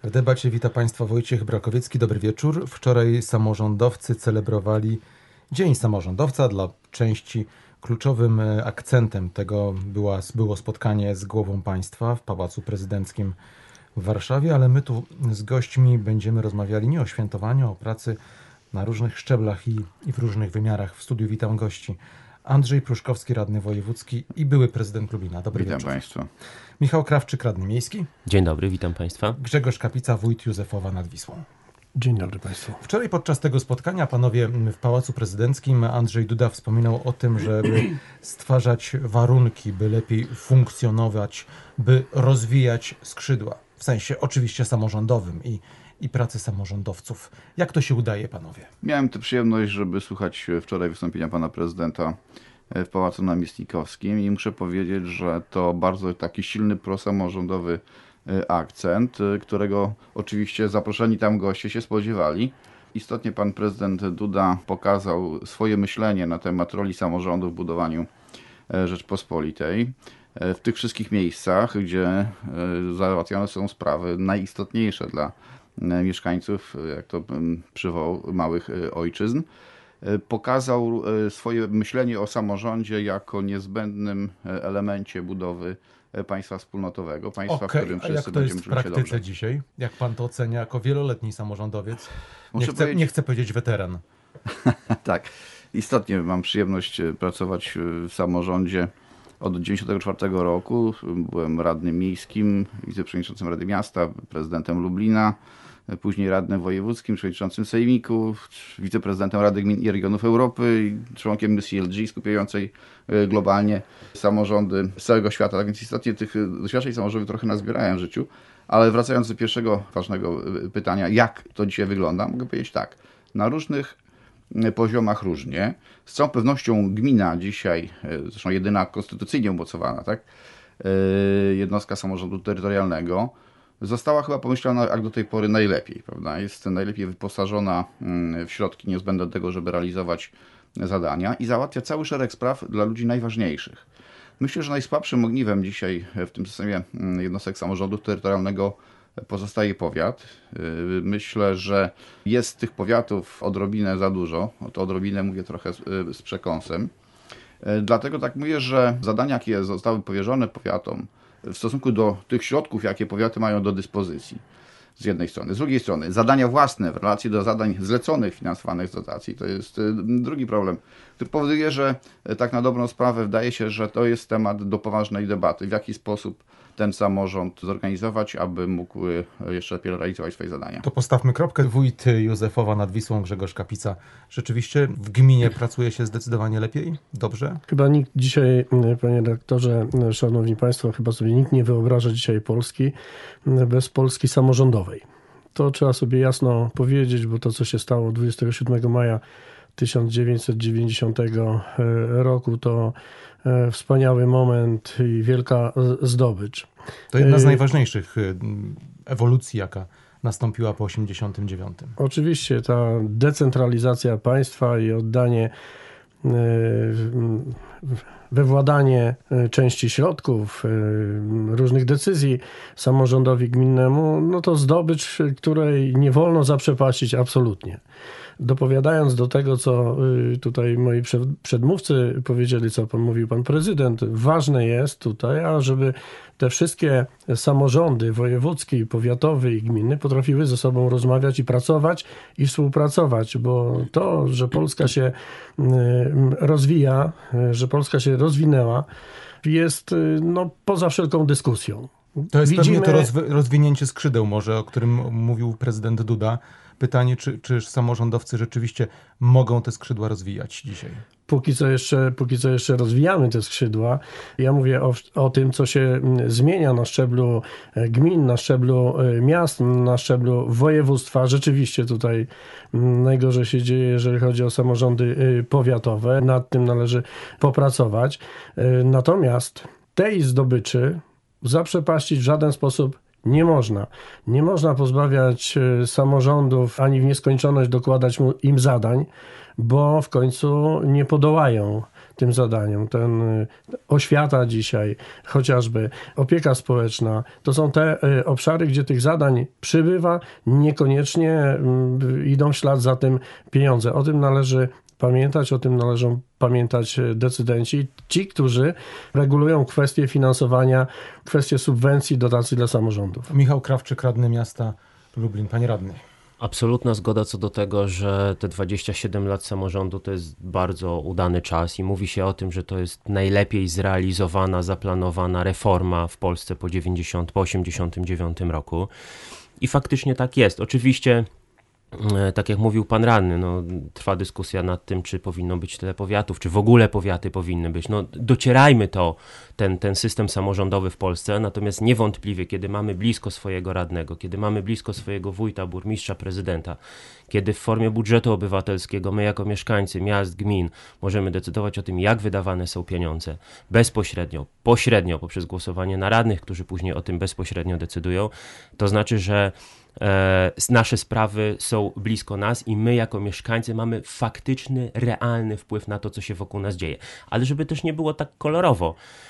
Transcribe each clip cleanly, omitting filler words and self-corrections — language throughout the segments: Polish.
W debacie wita Państwa Wojciech Brakowiecki. Dobry wieczór. Wczoraj samorządowcy celebrowali Dzień Samorządowca. Dla części kluczowym akcentem tego było spotkanie z głową państwa w Pałacu Prezydenckim w Warszawie, ale my tu z gośćmi będziemy rozmawiali nie o świętowaniu, a o pracy na różnych szczeblach i w różnych wymiarach. W studiu witam gości. Andrzej Pruszkowski, radny wojewódzki i były prezydent Lublina. Dobry wieczór. Witam Państwa. Michał Krawczyk, radny miejski. Dzień dobry, witam Państwa. Grzegorz Kapica, wójt Józefowa nad Wisłą. Dzień dobry Państwu. Wczoraj podczas tego spotkania panowie w Pałacu Prezydenckim Andrzej Duda wspominał o tym, żeby stwarzać warunki, by lepiej funkcjonować, by rozwijać skrzydła. W sensie oczywiście samorządowym i pracy samorządowców. Jak to się udaje, panowie? Miałem tę przyjemność, żeby słuchać wczoraj wystąpienia pana prezydenta w Pałacu Namiestnikowskim i muszę powiedzieć, że to bardzo taki silny prosamorządowy akcent, którego oczywiście zaproszeni tam goście się spodziewali. Istotnie pan prezydent Duda pokazał swoje myślenie na temat roli samorządu w budowaniu Rzeczpospolitej. W tych wszystkich miejscach, gdzie załatwiane są sprawy najistotniejsze dla mieszkańców, jak to przywołał, małych ojczyzn, pokazał swoje myślenie o samorządzie jako niezbędnym elemencie budowy państwa wspólnotowego, państwa, w którym wszyscy będziemy czuć się dobrze. A jak to jest w praktyce dzisiaj? Jak pan to ocenia jako wieloletni samorządowiec? Nie chcę powiedzieć weteran. Tak, istotnie mam przyjemność pracować w samorządzie od 1994 roku. Byłem radnym miejskim, wiceprzewodniczącym Rady Miasta, prezydentem Lublina, później radnym wojewódzkim, przewodniczącym Sejmiku, wiceprezydentem Rady Gmin i Regionów Europy i członkiem misji LG skupiającej globalnie samorządy z całego świata. Tak więc istotnie tych doświadczeń samorządowych trochę nazbierałem w życiu. Ale wracając do pierwszego ważnego pytania, jak to dzisiaj wygląda, mogę powiedzieć tak. Na różnych poziomach różnie. Z całą pewnością gmina dzisiaj, zresztą jedyna konstytucyjnie umocowana, tak, jednostka samorządu terytorialnego, została chyba pomyślana jak do tej pory najlepiej, prawda? Jest najlepiej wyposażona w środki niezbędne do tego, żeby realizować zadania i załatwia cały szereg spraw dla ludzi najważniejszych. Myślę, że najsłabszym ogniwem dzisiaj w tym systemie jednostek samorządu terytorialnego pozostaje powiat. Myślę, że jest tych powiatów odrobinę za dużo. To odrobinę mówię trochę z przekąsem. Dlatego tak mówię, że zadania, jakie zostały powierzone powiatom w stosunku do tych środków, jakie powiaty mają do dyspozycji, z jednej strony. Z drugiej strony zadania własne w relacji do zadań zleconych, finansowanych z dotacji, to jest drugi problem, który powoduje, że tak na dobrą sprawę wydaje się, że to jest temat do poważnej debaty, w jaki sposób ten samorząd zorganizować, aby mógł jeszcze lepiej realizować swoje zadania. To postawmy kropkę. Wójt Józefowa nad Wisłą, Grzegorz Kapica. Rzeczywiście w gminie pracuje się zdecydowanie lepiej? Dobrze? Chyba nikt dzisiaj, panie redaktorze, szanowni państwo, chyba sobie nikt nie wyobraża dzisiaj Polski bez Polski samorządowej. To trzeba sobie jasno powiedzieć, bo to, co się stało 27 maja 1990 roku, to wspaniały moment i wielka zdobycz. To jedna z najważniejszych ewolucji, jaka nastąpiła po 1989. Oczywiście ta decentralizacja państwa i oddanie wywładanie części środków, różnych decyzji samorządowi gminnemu, no to zdobycz, której nie wolno zaprzepaścić absolutnie. Dopowiadając do tego, co tutaj moi przedmówcy powiedzieli, co mówił pan prezydent, ważne jest tutaj, ażeby te wszystkie samorządy wojewódzkie, powiatowe i gminne potrafiły ze sobą rozmawiać i pracować i współpracować, bo to, że Polska się rozwija, że Polska się rozwinęła, jest poza wszelką dyskusją. To jest pewnie to rozwinięcie skrzydeł może, o którym mówił prezydent Duda. Pytanie, czy samorządowcy rzeczywiście mogą te skrzydła rozwijać dzisiaj? Póki co jeszcze rozwijamy te skrzydła. Ja mówię o tym, co się zmienia na szczeblu gmin, na szczeblu miast, na szczeblu województwa. Rzeczywiście tutaj najgorzej się dzieje, jeżeli chodzi o samorządy powiatowe. Nad tym należy popracować. Natomiast tej zdobyczy zaprzepaścić w żaden sposób nie można. Nie można pozbawiać samorządów ani w nieskończoność dokładać im zadań, bo w końcu nie podołają tym zadaniom. Oświata dzisiaj, chociażby opieka społeczna, to są te obszary, gdzie tych zadań przybywa, niekoniecznie idą w ślad za tym pieniądze. O tym należy pamiętać, o tym należą pamiętać decydenci, ci, którzy regulują kwestie finansowania, kwestie subwencji, dotacji dla samorządów. Michał Krawczyk, radny miasta Lublin. Panie radny. Absolutna zgoda co do tego, że te 27 lat samorządu to jest bardzo udany czas i mówi się o tym, że to jest najlepiej zrealizowana, zaplanowana reforma w Polsce po 89 roku. I faktycznie tak jest. Oczywiście, tak jak mówił pan radny, trwa dyskusja nad tym, czy powinno być tyle powiatów, czy w ogóle powiaty powinny być. Docierajmy ten system samorządowy w Polsce, natomiast niewątpliwie, kiedy mamy blisko swojego radnego, kiedy mamy blisko swojego wójta, burmistrza, prezydenta, kiedy w formie budżetu obywatelskiego my jako mieszkańcy miast, gmin możemy decydować o tym, jak wydawane są pieniądze bezpośrednio, pośrednio poprzez głosowanie na radnych, którzy później o tym bezpośrednio decydują, to znaczy, że nasze sprawy są blisko nas i my jako mieszkańcy mamy faktyczny, realny wpływ na to, co się wokół nas dzieje. Ale żeby też nie było tak kolorowo,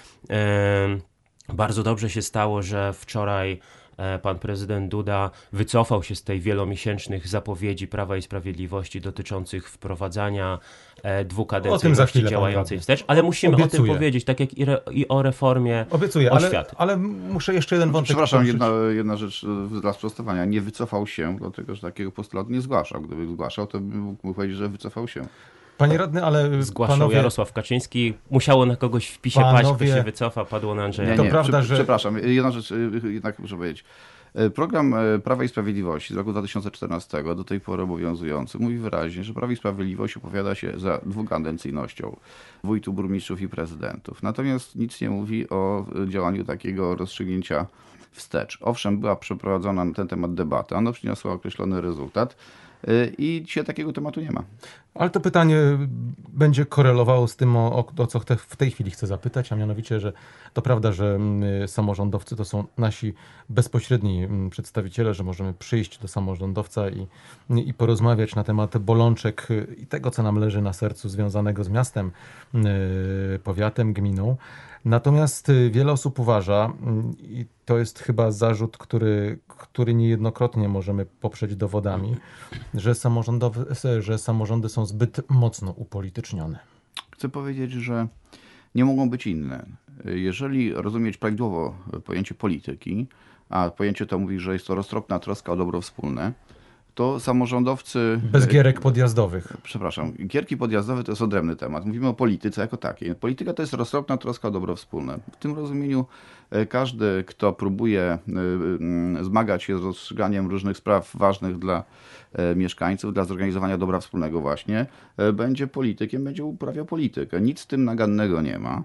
bardzo dobrze się stało, że wczoraj pan prezydent Duda wycofał się z tej wielomiesięcznych zapowiedzi Prawa i Sprawiedliwości dotyczących wprowadzania dwukadencyjności działającej wstecz, ale musimy o tym powiedzieć, tak jak i o reformie oświaty. Ale muszę jeszcze jeden wątek... Przepraszam, jedna rzecz dla sprostowania. Nie wycofał się, dlatego że takiego postulatu nie zgłaszał. Gdyby zgłaszał, to bym mógł powiedzieć, że wycofał się. Panie radny, ale zgłaszał panowie... Jarosław Kaczyński. Musiało na kogoś w PiSie paść, kto się wycofa, padło na Andrzeja. To prawda, że... Przepraszam, jedna rzecz jednak muszę powiedzieć. Program Prawa i Sprawiedliwości z roku 2014 do tej pory obowiązujący mówi wyraźnie, że Prawo i Sprawiedliwość opowiada się za dwukadencyjnością wójtów, burmistrzów i prezydentów. Natomiast nic nie mówi o działaniu takiego rozstrzygnięcia wstecz. Owszem, była przeprowadzona na ten temat debata, ona przyniosła określony rezultat i dzisiaj takiego tematu nie ma. Ale to pytanie będzie korelowało z tym, o co w tej chwili chcę zapytać, a mianowicie, że to prawda, że samorządowcy to są nasi bezpośredni przedstawiciele, że możemy przyjść do samorządowca i porozmawiać na temat bolączek i tego, co nam leży na sercu związanego z miastem, powiatem, gminą. Natomiast wiele osób uważa, i to jest chyba zarzut, który niejednokrotnie możemy poprzeć dowodami, że samorządy są zbyt mocno upolitycznione. Chcę powiedzieć, że nie mogą być inne. Jeżeli rozumieć prawidłowo pojęcie polityki, a pojęcie to mówi, że jest to roztropna troska o dobro wspólne, to samorządowcy... Bez gierek podjazdowych. Przepraszam, gierki podjazdowe to jest odrębny temat. Mówimy o polityce jako takiej. Polityka to jest roztropna troska o dobro wspólne. W tym rozumieniu każdy, kto próbuje zmagać się z rozstrzyganiem różnych spraw ważnych dla mieszkańców, dla zorganizowania dobra wspólnego właśnie, będzie politykiem, będzie uprawiał politykę. Nic z tym nagannego nie ma.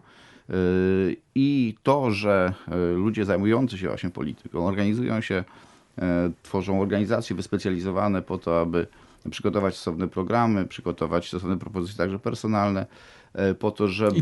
I to, że ludzie zajmujący się właśnie polityką organizują się, tworzą organizacje wyspecjalizowane po to, aby przygotować stosowne programy, przygotować stosowne propozycje także personalne, po to, żeby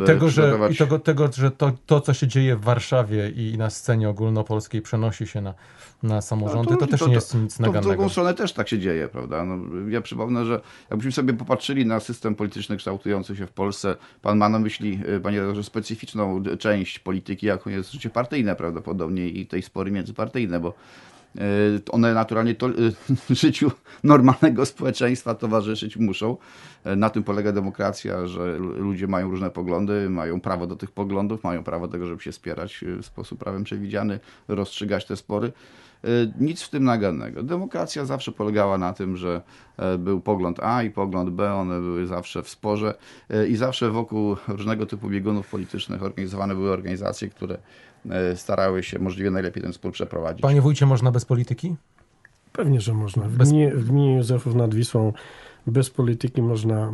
że to, co się dzieje w Warszawie i na scenie ogólnopolskiej przenosi się na samorządy, to też nie jest nic nagannego. W drugą stronę też tak się dzieje, prawda? Ja przypomnę, że jakbyśmy sobie popatrzyli na system polityczny kształtujący się w Polsce, pan ma na myśli, panie redaktorze, specyficzną część polityki, jaką jest życie partyjne prawdopodobnie i tej spory międzypartyjne, bo one naturalnie życiu normalnego społeczeństwa towarzyszyć muszą. Na tym polega demokracja, że ludzie mają różne poglądy, mają prawo do tych poglądów, mają prawo do tego, żeby się spierać w sposób prawem przewidziany, rozstrzygać te spory. Nic w tym nagannego. Demokracja zawsze polegała na tym, że był pogląd A i pogląd B, one były zawsze w sporze i zawsze wokół różnego typu biegunów politycznych organizowane były organizacje, które starały się możliwie najlepiej ten spór przeprowadzić. Panie wójcie, można bez polityki? Pewnie, że można. W gminie Józefów nad Wisłą bez polityki można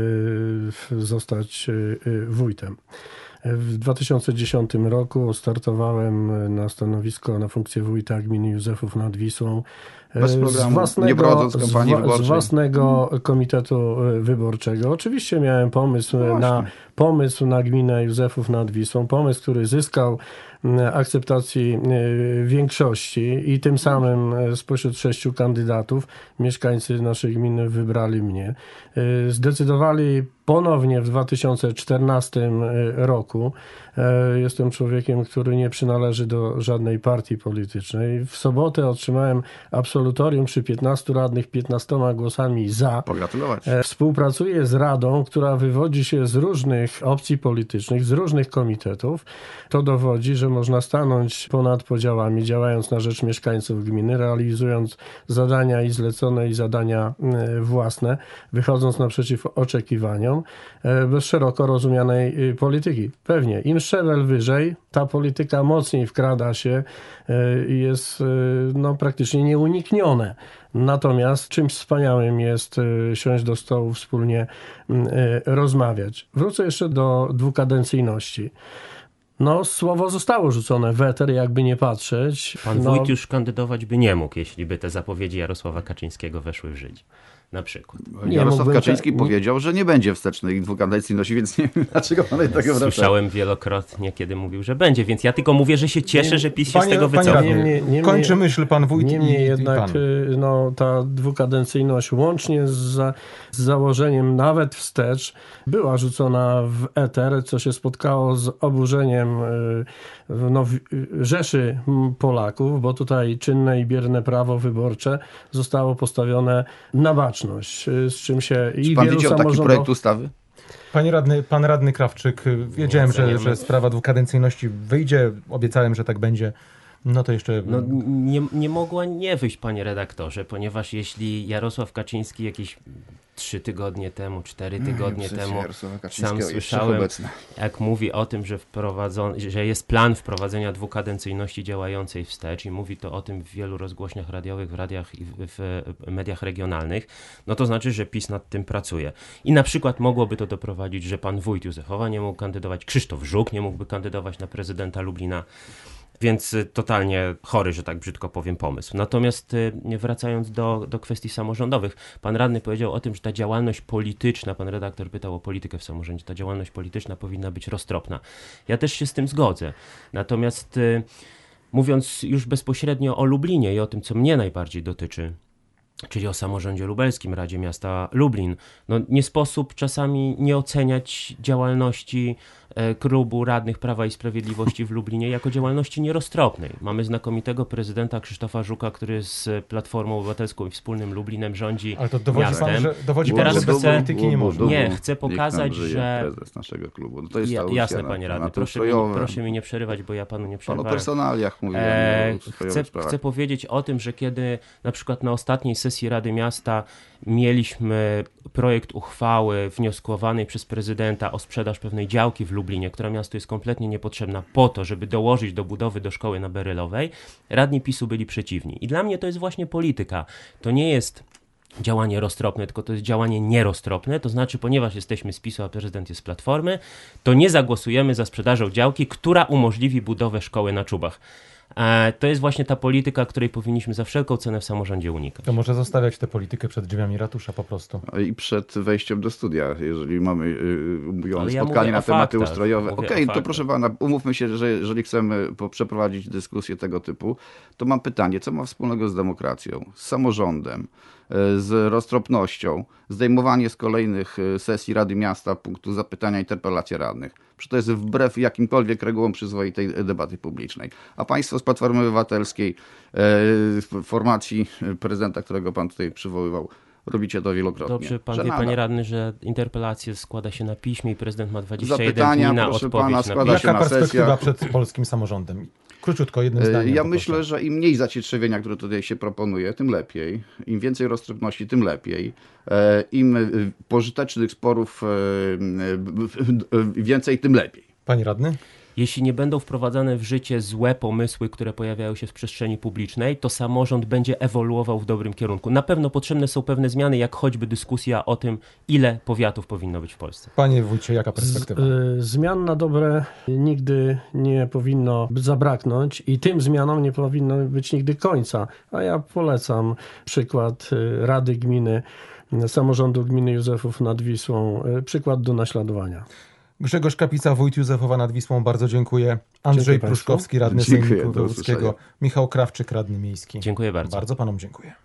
zostać wójtem. W 2010 roku startowałem na stanowisko, na funkcję wójta gminy Józefów nad Wisłą. Bez programu, nie prowadząc kampanii wyborczej. Z własnego komitetu wyborczego. Oczywiście miałem pomysł na gminę Józefów nad Wisłą. Pomysł, który zyskał akceptacji większości i tym samym spośród 6 kandydatów mieszkańcy naszej gminy wybrali mnie. Zdecydowali ponownie w 2014 roku. Jestem człowiekiem, który nie przynależy do żadnej partii politycznej. W sobotę otrzymałem absolutorium przy 15 radnych, 15 głosami za. Pogratulować. Współpracuję z Radą, która wywodzi się z różnych opcji politycznych, z różnych komitetów. To dowodzi, że można stanąć ponad podziałami, działając na rzecz mieszkańców gminy, realizując zadania i zlecone, i zadania własne, wychodząc naprzeciw oczekiwaniom, bez szeroko rozumianej polityki. Pewnie, im szczebel wyżej, ta polityka mocniej wkrada się i jest praktycznie nieuniknione. Natomiast czymś wspaniałym jest siąść do stołu, wspólnie rozmawiać. Wrócę jeszcze do dwukadencyjności. Słowo zostało rzucone w eter, jakby nie patrzeć. Pan wójt już kandydować by nie mógł, jeśli by te zapowiedzi Jarosława Kaczyńskiego weszły w życie. Na przykład. Jarosław Kaczyński powiedział, że nie będzie wstecznej dwukadencyjności, więc nie wiem, dlaczego pan tego wraca. Słyszałem wielokrotnie, kiedy mówił, że będzie, więc ja tylko mówię, że się cieszę, że PiS się z tego wycofa. Kończy myśl pan wójt. Niemniej jednak ta dwukadencyjność łącznie z założeniem nawet wstecz była rzucona w eter, co się spotkało z oburzeniem rzeszy Polaków, bo tutaj czynne i bierne prawo wyborcze zostało postawione na baczność, z czym się i pan wielu widział taki projekt ustawy? Pan radny Krawczyk, wiedziałem, że sprawa dwukadencyjności wyjdzie, obiecałem, że tak będzie. To jeszcze... Nie mogła nie wyjść, panie redaktorze, ponieważ jeśli Jarosław Kaczyński jakieś 3 tygodnie temu, 4 tygodnie temu, sam słyszałem, jak mówi o tym, że jest plan wprowadzenia dwukadencyjności działającej wstecz i mówi to o tym w wielu rozgłośniach radiowych, w radiach i w mediach regionalnych, to znaczy, że PiS nad tym pracuje. I na przykład mogłoby to doprowadzić, że pan wójt Józefowa nie mógł kandydować, Krzysztof Żuk nie mógłby kandydować na prezydenta Lublina. Więc totalnie chory, że tak brzydko powiem, pomysł. Natomiast wracając do kwestii samorządowych, pan radny powiedział o tym, że ta działalność polityczna, pan redaktor pytał o politykę w samorządzie, ta działalność polityczna powinna być roztropna. Ja też się z tym zgodzę. Natomiast mówiąc już bezpośrednio o Lublinie i o tym, co mnie najbardziej dotyczy, czyli o samorządzie lubelskim, Radzie Miasta Lublin, nie sposób czasami nie oceniać działalności klubu radnych Prawa i Sprawiedliwości w Lublinie jako działalności nieroztropnej. Mamy znakomitego prezydenta Krzysztofa Żuka, który z Platformą Obywatelską i Wspólnym Lublinem rządzi ale to dowodzi miastem. Dowodzi pan, że bez polityki nie można. Nie, chcę pokazać, że... prezes naszego klubu. To jest jasne, panie radny, proszę mi nie przerywać, bo ja panu nie przerywałem. O personaliach mówiłem. Chcę powiedzieć o tym, że kiedy na przykład na ostatniej sesji Rady Miasta mieliśmy projekt uchwały wnioskowanej przez prezydenta o sprzedaż pewnej działki w Lublinie, która miastu jest kompletnie niepotrzebna po to, żeby dołożyć do budowy do szkoły na Berylowej, radni PiS-u byli przeciwni. I dla mnie to jest właśnie polityka. To nie jest działanie roztropne, tylko to jest działanie nieroztropne, to znaczy, ponieważ jesteśmy z PiS-u, a prezydent jest z Platformy, to nie zagłosujemy za sprzedażą działki, która umożliwi budowę szkoły na Czubach. To jest właśnie ta polityka, której powinniśmy za wszelką cenę w samorządzie unikać. To może zostawiać tę politykę przed drzwiami ratusza po prostu. I przed wejściem do studia, jeżeli mamy spotkanie na tematy ustrojowe. Okej, to proszę pana, umówmy się, że jeżeli chcemy przeprowadzić dyskusję tego typu, to mam pytanie, co ma wspólnego z demokracją, z samorządem, z roztropnością, zdejmowanie z kolejnych sesji Rady Miasta punktu zapytania, interpelacja radnych. Przecież to jest wbrew jakimkolwiek regułom przyzwoitej debaty publicznej. A państwo z Platformy Obywatelskiej, formacji prezydenta, którego pan tutaj przywoływał, robicie to wielokrotnie. Dobrze, pan wie, panie radny, że interpelację składa się na piśmie i prezydent ma 21 dni na odpowiedź na piśmie. Jaka perspektywa przed polskim samorządem? Króciutko, jednym zdaniem. Ja myślę, że im mniej zacietrzewienia, które tutaj się proponuje, tym lepiej. Im więcej roztropności, tym lepiej. Im pożytecznych sporów więcej, tym lepiej. Panie radny? Jeśli nie będą wprowadzane w życie złe pomysły, które pojawiają się w przestrzeni publicznej, to samorząd będzie ewoluował w dobrym kierunku. Na pewno potrzebne są pewne zmiany, jak choćby dyskusja o tym, ile powiatów powinno być w Polsce. Panie wójcie, jaka perspektywa? Zmian na dobre nigdy nie powinno zabraknąć i tym zmianom nie powinno być nigdy końca. A ja polecam przykład Rady Gminy, samorządu gminy Józefów nad Wisłą, przykład do naśladowania. Grzegorz Kapica, wójt Józefowa nad Wisłą, bardzo dziękuję. Andrzej Dziękuję Pruszkowski, radny Dziękuję, Sejmiku do Wojewódzkiego. usłyszenia. Michał Krawczyk, radny miejski. Dziękuję bardzo. Bardzo panom dziękuję.